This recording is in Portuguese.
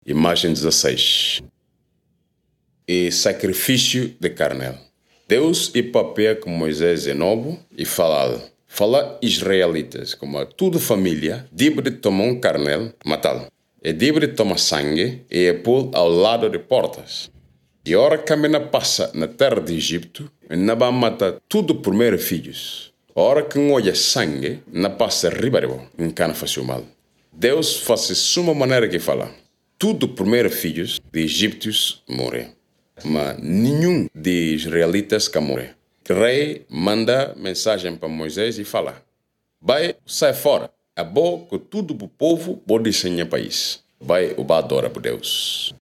Imagem 16. E sacrifício de carnel. Deus e papel com Moisés de novo e fala israelitas, como toda família, deve tomar um carnel, matá-lo. E deve tomar sangue e pôr ao lado de portas. E a hora que a menina passa na terra de Egito, não vai matar tudo primeiro filhos. A hora que olha sangue, não passa riba de bom, não cana fazer mal. Deus faz de suma maneira que fala. Tudo primeiro filhos de egípcios morrem. Mas nenhum de israelitas que morre. O rei manda mensagem para Moisés e fala: vai, sai fora. É bom que todo o povo pode desenhar país. Vai, o adorar por Deus.